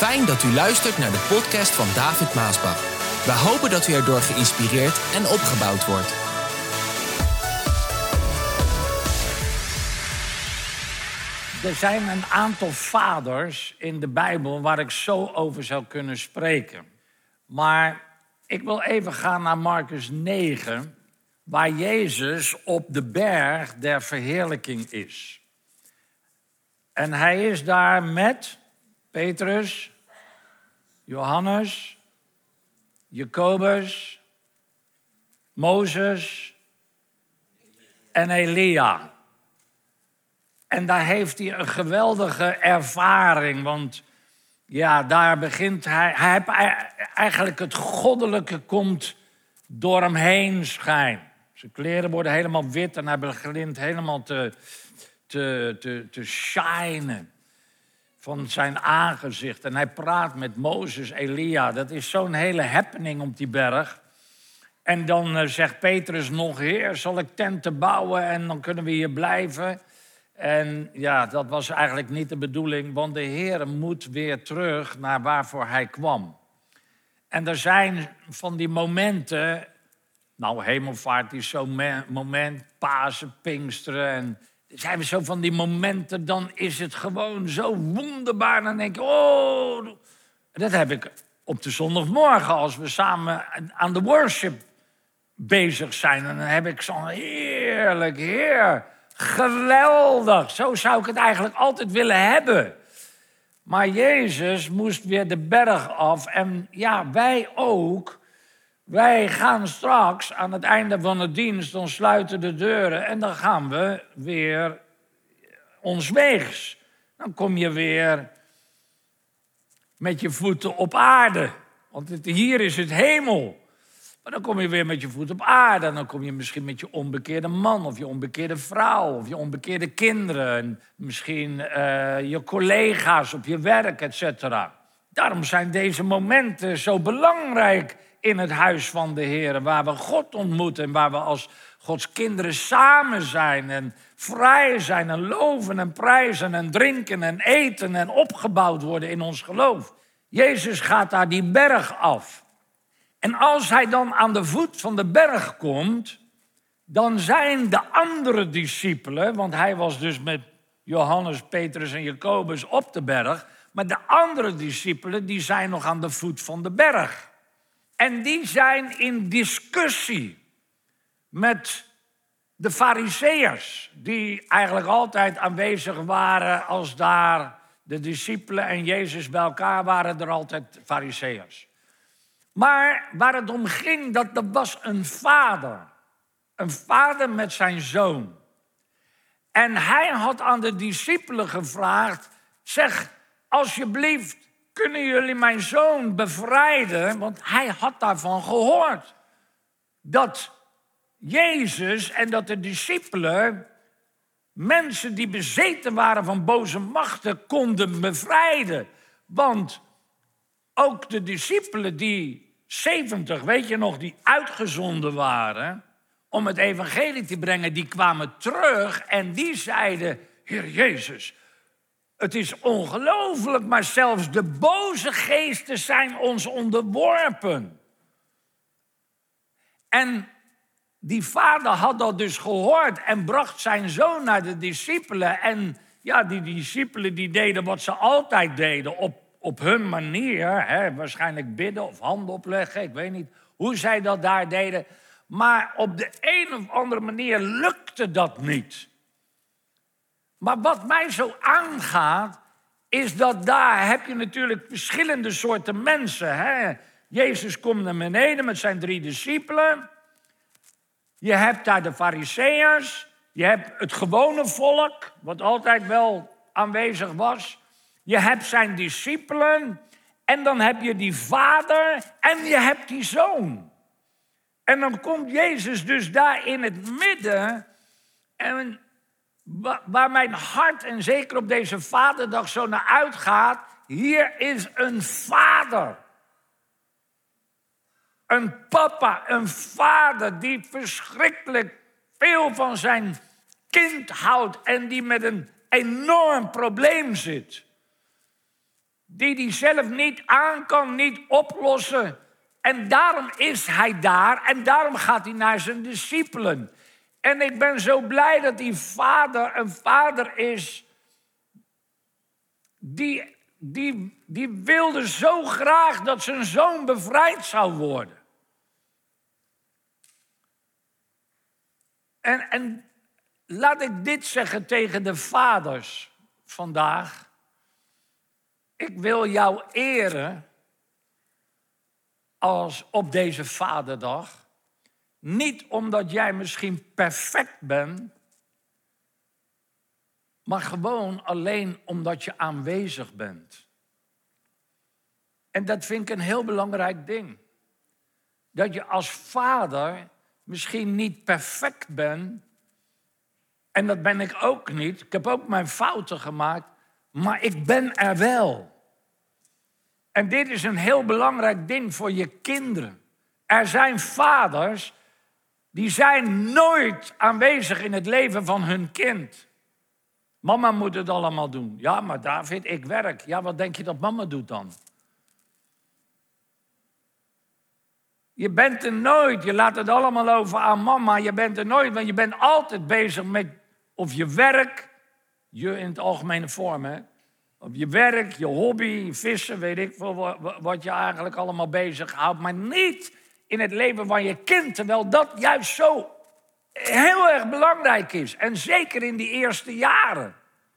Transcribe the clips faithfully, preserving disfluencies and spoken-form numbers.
Fijn dat u luistert naar de podcast van David Maasbach. We hopen dat u erdoor geïnspireerd en opgebouwd wordt. Er zijn een aantal vaders in de Bijbel waar ik zo over zou kunnen spreken. Maar ik wil even gaan naar Marcus negen, waar Jezus op de berg der verheerlijking is. En hij is daar met Petrus, Johannes, Jacobus, Mozes en Elia. En daar heeft hij een geweldige ervaring, want ja, daar begint hij... hij heeft eigenlijk het goddelijke komt door hem heen schijnen. Zijn kleren worden helemaal wit en hij begint helemaal te, te, te, te shinen van zijn aangezicht. En hij praat met Mozes, Elia. Dat is zo'n hele happening op die berg. En dan uh, zegt Petrus nog, Heer, zal ik tenten bouwen en dan kunnen we hier blijven? En ja, dat was eigenlijk niet de bedoeling, want de Heer moet weer terug naar waarvoor hij kwam. En er zijn van die momenten, nou, hemelvaart is zo'n moment, Pasen, Pinksteren. En er zijn zo van die momenten, dan is het gewoon zo wonderbaar. Dan denk je, oh, dat heb ik op de zondagmorgen als we samen aan de worship bezig zijn. En dan heb ik zo'n heerlijk, Heer, geweldig. Zo zou ik het eigenlijk altijd willen hebben. Maar Jezus moest weer de berg af. En ja, wij ook. Wij gaan straks aan het einde van de dienst, dan sluiten de deuren en dan gaan we weer ons weegs. Dan kom je weer met je voeten op aarde. Want het, hier is het hemel. Maar dan kom je weer met je voeten op aarde. En dan kom je misschien met je onbekeerde man of je onbekeerde vrouw of je onbekeerde kinderen. En misschien uh, je collega's op je werk, et cetera. Daarom zijn deze momenten zo belangrijk in het huis van de Heer, waar we God ontmoeten en waar we als Gods kinderen samen zijn en vrij zijn en loven en prijzen en drinken en eten en opgebouwd worden in ons geloof. Jezus gaat daar die berg af. En als hij dan aan de voet van de berg komt, dan zijn de andere discipelen, want hij was dus met Johannes, Petrus en Jacobus op de berg, maar de andere discipelen die zijn nog aan de voet van de berg. En die zijn in discussie met de Farizeeërs, die eigenlijk altijd aanwezig waren als daar de discipelen en Jezus bij elkaar waren, er altijd Farizeeërs. Maar waar het om ging, dat er was een vader. Een vader met zijn zoon. En hij had aan de discipelen gevraagd, zeg, alsjeblieft, kunnen jullie mijn zoon bevrijden? Want hij had daarvan gehoord. Dat Jezus en dat de discipelen mensen die bezeten waren van boze machten konden bevrijden. Want ook de discipelen, die zeventig, weet je nog, die uitgezonden waren om het evangelie te brengen, die kwamen terug en die zeiden, Heer Jezus, het is ongelooflijk, maar zelfs de boze geesten zijn ons onderworpen. En die vader had dat dus gehoord en bracht zijn zoon naar de discipelen. En ja, die discipelen die deden wat ze altijd deden, op, op hun manier. Hè, waarschijnlijk bidden of handen opleggen, ik weet niet hoe zij dat daar deden. Maar op de een of andere manier lukte dat niet. Maar wat mij zo aangaat, is dat daar heb je natuurlijk verschillende soorten mensen. Hè? Jezus komt naar beneden met zijn drie discipelen. Je hebt daar de Farizeeërs. Je hebt het gewone volk, wat altijd wel aanwezig was. Je hebt zijn discipelen. En dan heb je die vader en je hebt die zoon. En dan komt Jezus dus daar in het midden. En waar mijn hart, en zeker op deze vaderdag, zo naar uitgaat. Hier is een vader. Een papa, een vader die verschrikkelijk veel van zijn kind houdt en die met een enorm probleem zit. die hij zelf niet aan kan, niet oplossen. En daarom is hij daar en daarom gaat hij naar zijn discipelen. En ik ben zo blij dat die vader een vader is die, die, die wilde zo graag dat zijn zoon bevrijd zou worden. En, en laat ik dit zeggen tegen de vaders vandaag. Ik wil jou eren als op deze vaderdag. Niet omdat jij misschien perfect bent, maar gewoon alleen omdat je aanwezig bent. En dat vind ik een heel belangrijk ding. Dat je als vader misschien niet perfect bent. En dat ben ik ook niet. Ik heb ook mijn fouten gemaakt. Maar ik ben er wel. En dit is een heel belangrijk ding voor je kinderen. Er zijn vaders die zijn nooit aanwezig in het leven van hun kind. Mama moet het allemaal doen. Ja, maar David, ik werk. Ja, wat denk je dat mama doet dan? Je bent er nooit. Je laat het allemaal over aan mama. Je bent er nooit, want je bent altijd bezig met of je werk, je in het algemene vorm, hè? Of je werk, je hobby, vissen, weet ik veel wat je eigenlijk allemaal bezighoudt. Maar niet in het leven van je kind, terwijl dat juist zo heel erg belangrijk is. En zeker in die eerste jaren.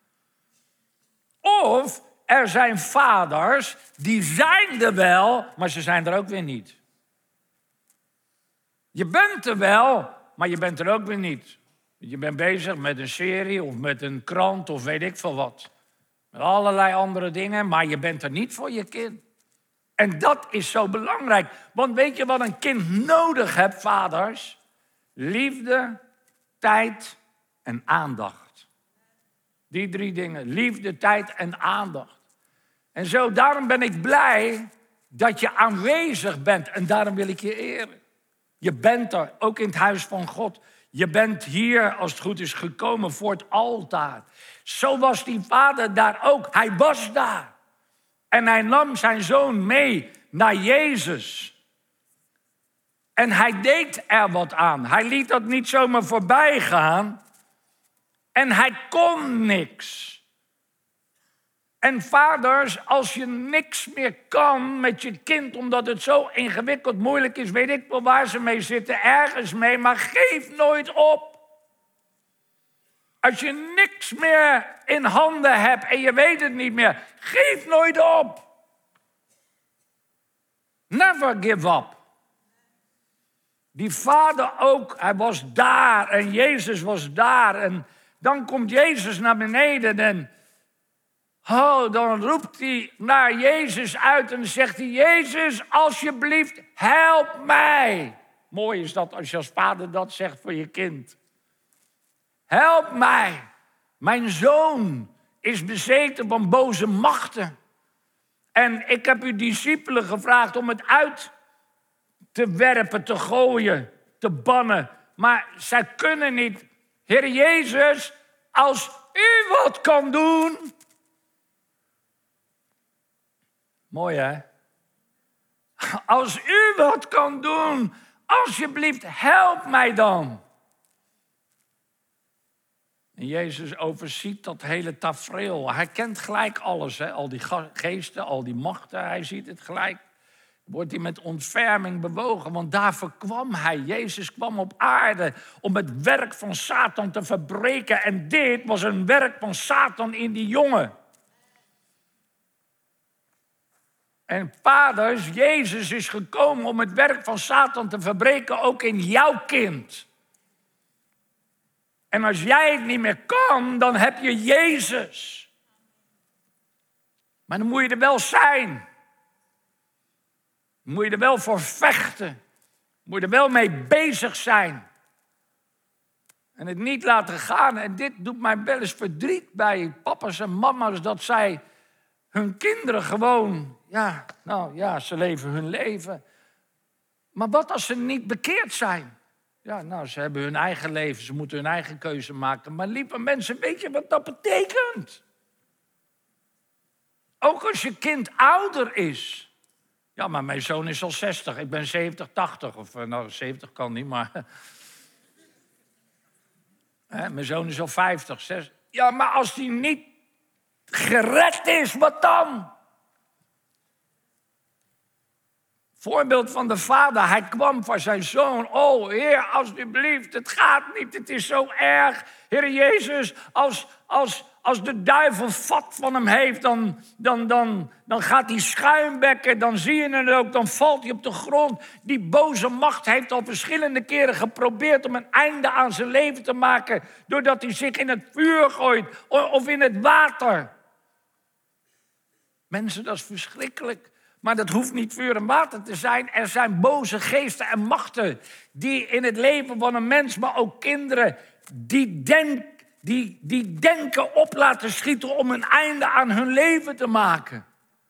Of er zijn vaders, die zijn er wel, maar ze zijn er ook weer niet. Je bent er wel, maar je bent er ook weer niet. Je bent bezig met een serie of met een krant of weet ik veel wat. Met allerlei andere dingen, maar je bent er niet voor je kind. En dat is zo belangrijk. Want weet je wat een kind nodig heeft, vaders? Liefde, tijd en aandacht. Die drie dingen. Liefde, tijd en aandacht. En zo, daarom ben ik blij dat je aanwezig bent. En daarom wil ik je eren. Je bent er, ook in het huis van God. Je bent hier, als het goed is, gekomen voor het altaar. Zo was die vader daar ook. Hij was daar. En hij nam zijn zoon mee naar Jezus. En hij deed er wat aan. Hij liet dat niet zomaar voorbij gaan. En hij kon niks. En vaders, als je niks meer kan met je kind, omdat het zo ingewikkeld, moeilijk is, weet ik wel waar ze mee zitten, ergens mee, maar geef nooit op. Als je niks meer in handen hebt en je weet het niet meer, geef nooit op. Never give up. Die vader ook, hij was daar en Jezus was daar. En dan komt Jezus naar beneden en oh, dan roept hij naar Jezus uit en zegt hij, Jezus, alsjeblieft, help mij. Mooi is dat als je als vader dat zegt voor je kind. Help mij. Mijn zoon is bezeten van boze machten. En ik heb uw discipelen gevraagd om het uit te werpen, te gooien, te bannen. Maar zij kunnen niet. Heer Jezus, als u wat kan doen. Mooi hè? Als u wat kan doen, alsjeblieft help mij dan. En Jezus overziet dat hele tafereel. Hij kent gelijk alles, hè? Al die geesten, al die machten, hij ziet het gelijk. Wordt hij met ontferming bewogen, want daarvoor kwam hij. Jezus kwam op aarde om het werk van Satan te verbreken. En dit was een werk van Satan in die jongen. En vaders, Jezus is gekomen om het werk van Satan te verbreken, ook in jouw kind. En als jij het niet meer kan, dan heb je Jezus. Maar dan moet je er wel zijn. Dan moet je er wel voor vechten. Dan moet je er wel mee bezig zijn. En het niet laten gaan. En dit doet mij wel eens verdriet bij papa's en mama's, dat zij hun kinderen gewoon, ja, nou ja, ze leven hun leven. Maar wat als ze niet bekeerd zijn? Ja, nou, ze hebben hun eigen leven, ze moeten hun eigen keuze maken. Maar lieve mensen, weet je wat dat betekent? Ook als je kind ouder is. Ja, maar mijn zoon is al zestig. Ik ben zeventig, tachtig. Of nou, zeventig kan niet, maar... Hè, mijn zoon is al vijftig, zestig. Ja, maar als die niet gered is, wat dan? Voorbeeld van de vader. Hij kwam voor zijn zoon. Oh, Heer, alsjeblieft, het gaat niet. Het is zo erg. Heer Jezus, als, als, als de duivel vat van hem heeft, dan, dan, dan, dan gaat hij schuimbekken. Dan zie je het ook, dan valt hij op de grond. Die boze macht heeft al verschillende keren geprobeerd om een einde aan zijn leven te maken, doordat hij zich in het vuur gooit of in het water. Mensen, dat is verschrikkelijk. Maar dat hoeft niet vuur en water te zijn. Er zijn boze geesten en machten die in het leven van een mens, maar ook kinderen, die, denk, die, die denken op laten schieten om een einde aan hun leven te maken.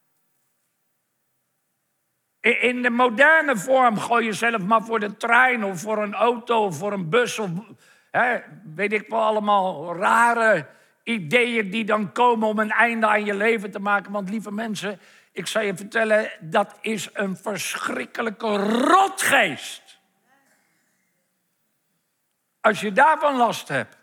In de moderne vorm gooi je zelf maar voor de trein of voor een auto of voor een bus of hè, weet ik wel, allemaal rare ideeën die dan komen om een einde aan je leven te maken. Want lieve mensen, ik zal je vertellen, dat is een verschrikkelijke rotgeest. Als je daarvan last hebt.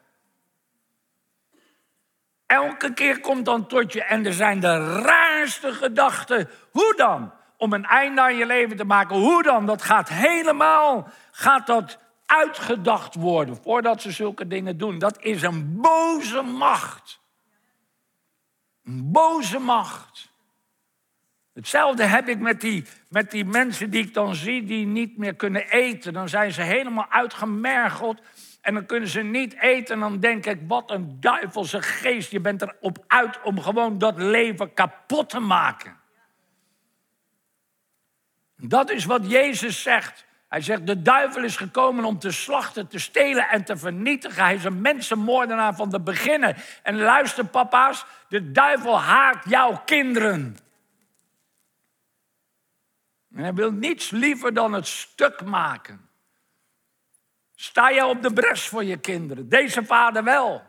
Elke keer komt dan tot je en er zijn de raarste gedachten. Hoe dan? Om een einde aan je leven te maken. Hoe dan? Dat gaat helemaal, gaat dat uitgedacht worden voordat ze zulke dingen doen. Dat is een boze macht. Een boze macht. Hetzelfde heb ik met die, met die mensen die ik dan zie die niet meer kunnen eten. Dan zijn ze helemaal uitgemergeld en dan kunnen ze niet eten. En dan denk ik, wat een duivelse geest. Je bent erop uit om gewoon dat leven kapot te maken. Dat is wat Jezus zegt. Hij zegt, de duivel is gekomen om te slachten, te stelen en te vernietigen. Hij is een mensenmoordenaar van de beginnen. En luister papa's, de duivel haat jouw kinderen. En hij wil niets liever dan het stuk maken. Sta je op de bres voor je kinderen? Deze vader wel.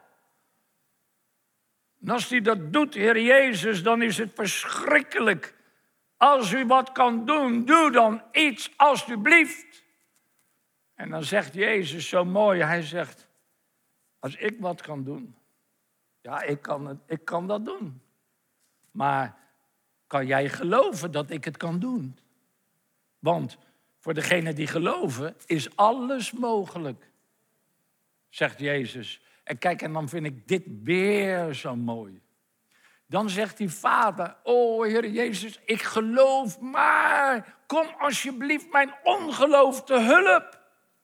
En als hij dat doet, Heer Jezus, dan is het verschrikkelijk. Als u wat kan doen, doe dan iets, alstublieft. En dan zegt Jezus zo mooi, hij zegt, als ik wat kan doen, ja, ik kan, het, ik kan dat doen. Maar kan jij geloven dat ik het kan doen? Want voor degenen die geloven is alles mogelijk, zegt Jezus. En kijk, en dan vind ik dit weer zo mooi. Dan zegt die vader, oh Heer Jezus, ik geloof, maar kom alsjeblieft mijn ongeloof te hulp.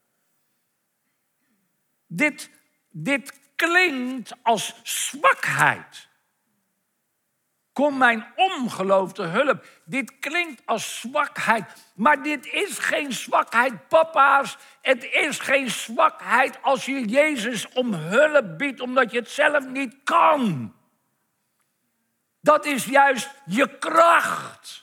Dit, dit klinkt als zwakheid. Kom mijn ongeloof te hulp. Dit klinkt als zwakheid. Maar dit is geen zwakheid, papa's. Het is geen zwakheid als je Jezus om hulp biedt, omdat je het zelf niet kan. Dat is juist je kracht.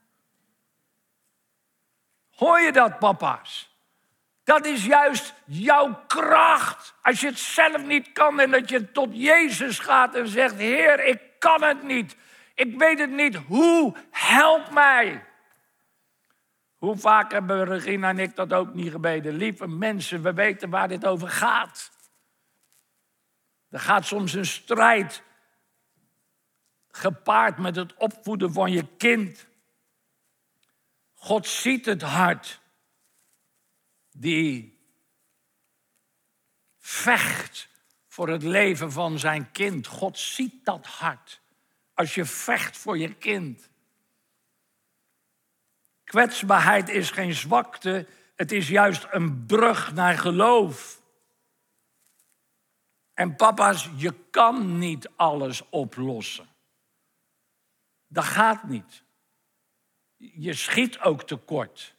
Hoor je dat, papa's? Dat is juist jouw kracht. Als je het zelf niet kan en dat je tot Jezus gaat en zegt, Heer, ik kan het niet. Ik weet het niet. Hoe? Help mij. Hoe vaak hebben Regina en ik dat ook niet gebeden? Lieve mensen, we weten waar dit over gaat. Er gaat soms een strijd gepaard met het opvoeden van je kind. God ziet het hart die vecht voor het leven van zijn kind. God ziet dat hart als je vecht voor je kind. Kwetsbaarheid is geen zwakte, het is juist een brug naar geloof. En papa's, je kan niet alles oplossen. Dat gaat niet. Je schiet ook tekort.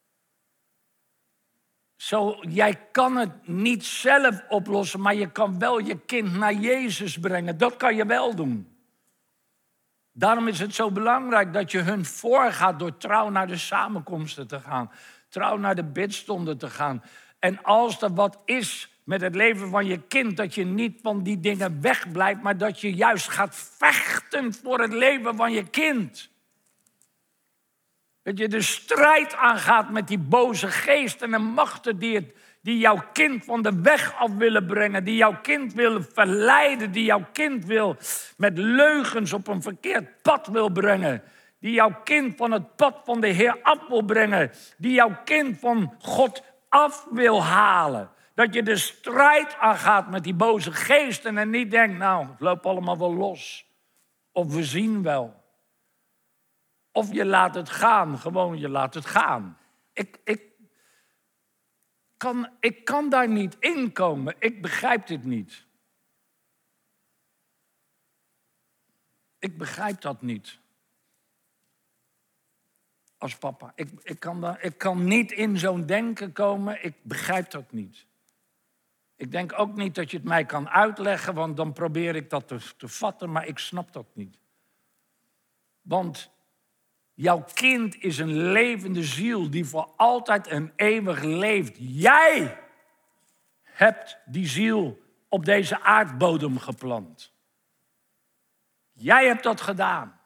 Zo, jij kan het niet zelf oplossen, maar je kan wel je kind naar Jezus brengen. Dat kan je wel doen. Daarom is het zo belangrijk dat je hun voorgaat door trouw naar de samenkomsten te gaan. Trouw naar de bidstonden te gaan. En als er wat is met het leven van je kind, dat je niet van die dingen wegblijft, maar dat je juist gaat vechten voor het leven van je kind. Dat je de strijd aangaat met die boze geesten en machten die, het, die jouw kind van de weg af willen brengen. Die jouw kind willen verleiden. Die jouw kind wil met leugens op een verkeerd pad wil brengen. Die jouw kind van het pad van de Heer af wil brengen. Die jouw kind van God af wil halen. Dat je de strijd aangaat met die boze geesten en niet denkt, nou, het loopt allemaal wel los. Of we zien wel. Of je laat het gaan, gewoon je laat het gaan. Ik, ik, kan, ik kan daar niet in komen. Ik begrijp dit niet. Ik begrijp dat niet. Als papa. Ik, ik, kan, daar, ik kan niet in zo'n denken komen. Ik begrijp dat niet. Ik denk ook niet dat je het mij kan uitleggen, want dan probeer ik dat te, te vatten, maar ik snap dat niet. Want jouw kind is een levende ziel die voor altijd en eeuwig leeft. Jij hebt die ziel op deze aardbodem geplant. Jij hebt dat gedaan.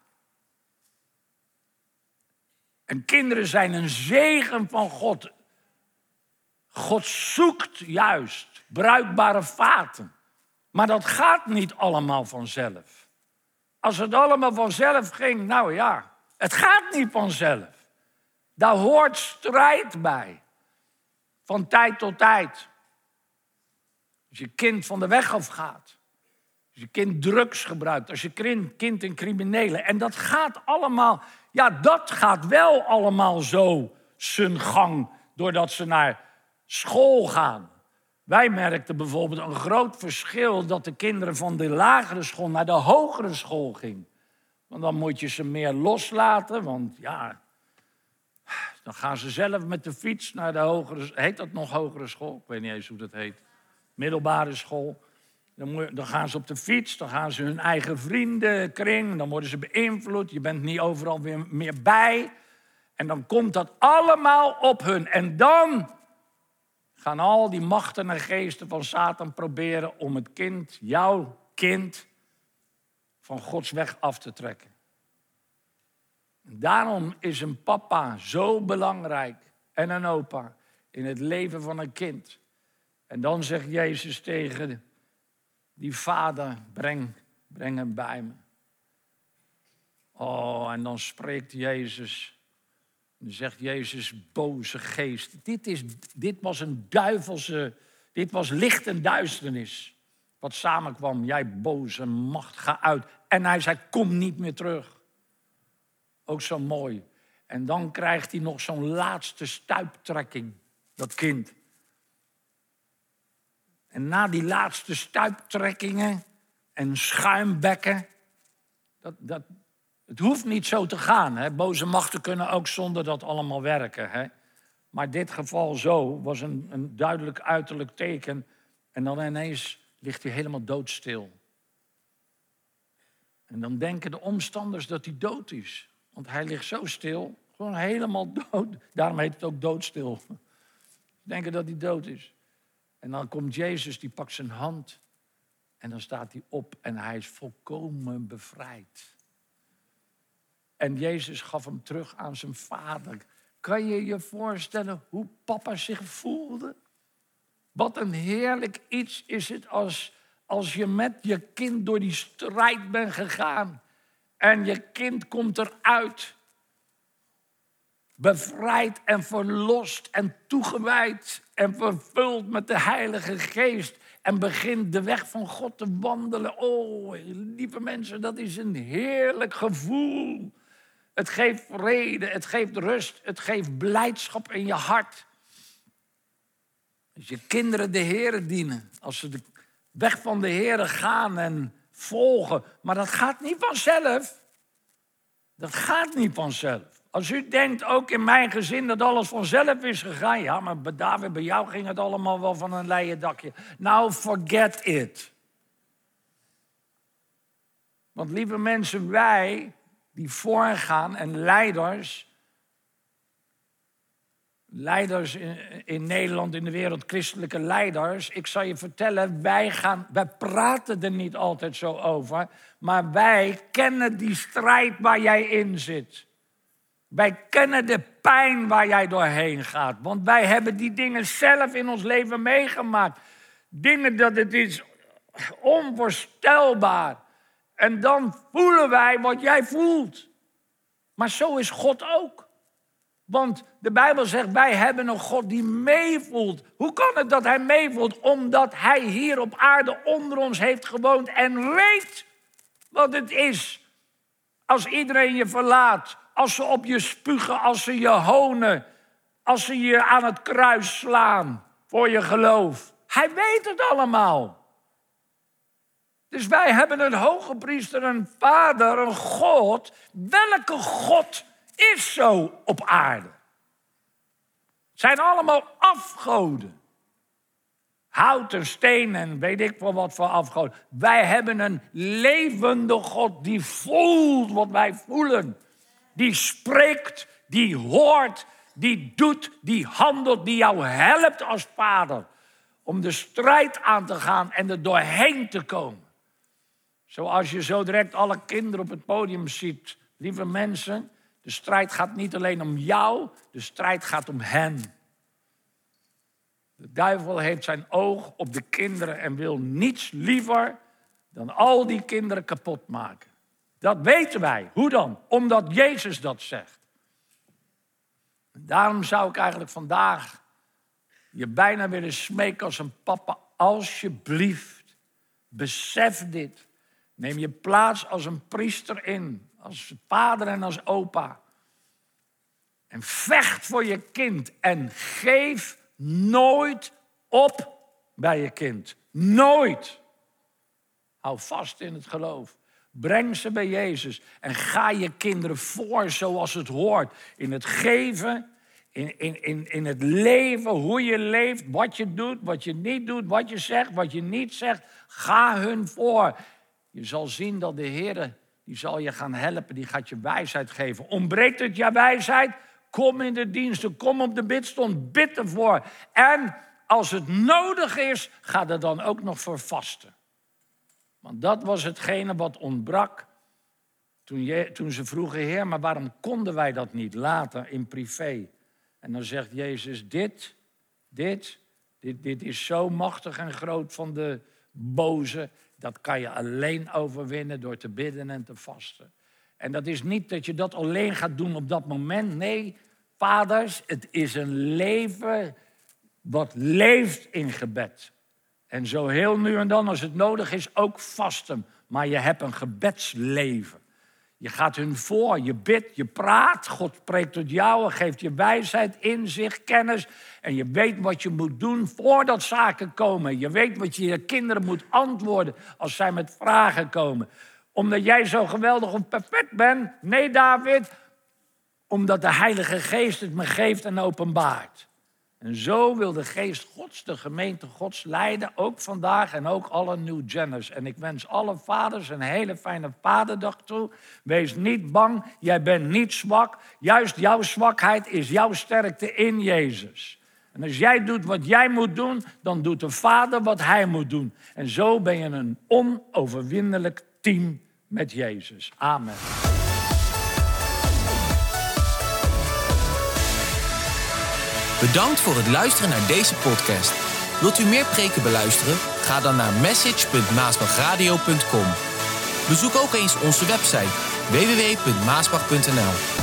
En kinderen zijn een zegen van God. God zoekt juist bruikbare vaten. Maar dat gaat niet allemaal vanzelf. Als het allemaal vanzelf ging, nou ja, het gaat niet vanzelf. Daar hoort strijd bij. Van tijd tot tijd. Als je kind van de weg afgaat. Als je kind drugs gebruikt. Als je kind een criminele. En dat gaat allemaal, ja, dat gaat wel allemaal zo zijn gang. Doordat ze naar school gaan. Wij merkten bijvoorbeeld een groot verschil dat de kinderen van de lagere school naar de hogere school gingen. Want dan moet je ze meer loslaten, want ja, dan gaan ze zelf met de fiets naar de hogere, heet dat nog hogere school? Ik weet niet eens hoe dat heet. Middelbare school. Dan, moet, dan gaan ze op de fiets, dan gaan ze hun eigen vriendenkring, dan worden ze beïnvloed. Je bent niet overal weer meer bij. En dan komt dat allemaal op hun. En dan gaan al die machten en geesten van Satan proberen om het kind, jouw kind, van Gods weg af te trekken. En daarom is een papa zo belangrijk en een opa in het leven van een kind. En dan zegt Jezus tegen die vader, breng, breng hem bij me. Oh, en dan spreekt Jezus. Dan zegt Jezus, boze geest. Dit, is, dit was een duivelse, dit was licht en duisternis. Wat samenkwam, jij boze macht, ga uit. En hij zei, kom niet meer terug. Ook zo mooi. En dan krijgt hij nog zo'n laatste stuiptrekking, dat kind. En na die laatste stuiptrekkingen en schuimbekken, dat, dat, het hoeft niet zo te gaan. Hè? Boze machten kunnen ook zonder dat allemaal werken. Hè? Maar dit geval zo was een, een duidelijk uiterlijk teken. En dan ineens ligt hij helemaal doodstil. En dan denken de omstanders dat hij dood is. Want hij ligt zo stil, gewoon helemaal dood. Daarom heet het ook doodstil. Ze denken dat hij dood is. En dan komt Jezus, die pakt zijn hand. En dan staat hij op en hij is volkomen bevrijd. En Jezus gaf hem terug aan zijn vader. Kan je je voorstellen hoe papa zich voelde? Wat een heerlijk iets is het als, als je met je kind door die strijd bent gegaan. En je kind komt eruit. Bevrijd en verlost en toegewijd. En vervuld met de Heilige Geest. En begint de weg van God te wandelen. Oh, lieve mensen, dat is een heerlijk gevoel. Het geeft vrede, het geeft rust, het geeft blijdschap in je hart. Als je kinderen de Heere dienen, als ze de weg van de Heere gaan en volgen. Maar dat gaat niet vanzelf. Dat gaat niet vanzelf. Als u denkt, ook in mijn gezin, dat alles vanzelf is gegaan. Ja, maar bij David, bij jou ging het allemaal wel van een leien dakje. Nou, forget it. Want lieve mensen, wij die voorgaan en leiders, leiders in, in Nederland, in de wereld, christelijke leiders. Ik zal je vertellen, wij, gaan, wij praten er niet altijd zo over. Maar wij kennen die strijd waar jij in zit. Wij kennen de pijn waar jij doorheen gaat. Want wij hebben die dingen zelf in ons leven meegemaakt. Dingen dat het is onvoorstelbaar. En dan voelen wij wat jij voelt. Maar zo is God ook. Want de Bijbel zegt, wij hebben een God die meevoelt. Hoe kan het dat hij meevoelt? Omdat hij hier op aarde onder ons heeft gewoond en weet wat het is. Als iedereen je verlaat, als ze op je spugen, als ze je honen, als ze je aan het kruis slaan voor je geloof. Hij weet het allemaal. Dus wij hebben een hoge priester, een vader, een God. Welke God is zo op aarde? Het zijn allemaal afgoden. Hout en steen en weet ik wel wat voor afgoden. Wij hebben een levende God die voelt wat wij voelen. Die spreekt, die hoort, die doet, die handelt, die jou helpt als vader. Om de strijd aan te gaan en er doorheen te komen. Zoals je zo direct alle kinderen op het podium ziet. Lieve mensen, de strijd gaat niet alleen om jou, de strijd gaat om hen. De duivel heeft zijn oog op de kinderen en wil niets liever dan al die kinderen kapot maken. Dat weten wij. Hoe dan? Omdat Jezus dat zegt. En daarom zou ik eigenlijk vandaag je bijna willen smeken als een papa. Alsjeblieft, besef dit. Neem je plaats als een priester in. Als vader en als opa. En vecht voor je kind. En geef nooit op bij je kind. Nooit. Hou vast in het geloof. Breng ze bij Jezus. En ga je kinderen voor zoals het hoort. In het geven. In, in, in, in het leven. Hoe je leeft. Wat je doet. Wat je niet doet. Wat je zegt. Wat je niet zegt. Ga hun voor. Je zal zien dat de Heer, die zal je gaan helpen. Die gaat je wijsheid geven. Ontbreekt het je wijsheid? Kom in de diensten. Kom op de bidstond. Bid ervoor. En als het nodig is, ga er dan ook nog voor vasten. Want dat was hetgene wat ontbrak. Toen, je, toen ze vroegen, Heer, maar waarom konden wij dat niet later in privé? En dan zegt Jezus, dit, dit, dit, dit is zo machtig en groot van de boze. Dat kan je alleen overwinnen door te bidden en te vasten. En dat is niet dat je dat alleen gaat doen op dat moment. Nee, vaders, het is een leven wat leeft in gebed. En zo heel nu en dan, als het nodig is, ook vasten. Maar je hebt een gebedsleven. Je gaat hun voor, je bidt, je praat. God spreekt tot jou en geeft je wijsheid, inzicht, kennis. En je weet wat je moet doen voordat zaken komen. Je weet wat je je kinderen moet antwoorden als zij met vragen komen. Omdat jij zo geweldig of perfect bent? Nee, David. Omdat de Heilige Geest het me geeft en openbaart. En zo wil de Geest Gods, de gemeente Gods leiden, ook vandaag en ook alle New Genners. En ik wens alle vaders een hele fijne vaderdag toe. Wees niet bang, jij bent niet zwak. Juist jouw zwakheid is jouw sterkte in Jezus. En als jij doet wat jij moet doen, dan doet de Vader wat hij moet doen. En zo ben je een onoverwinnelijk team met Jezus. Amen. Bedankt voor het luisteren naar deze podcast. Wilt u meer preken beluisteren? Ga dan naar message punt maasbachradio punt com. Bezoek ook eens onze website w w w punt maasbach punt n l.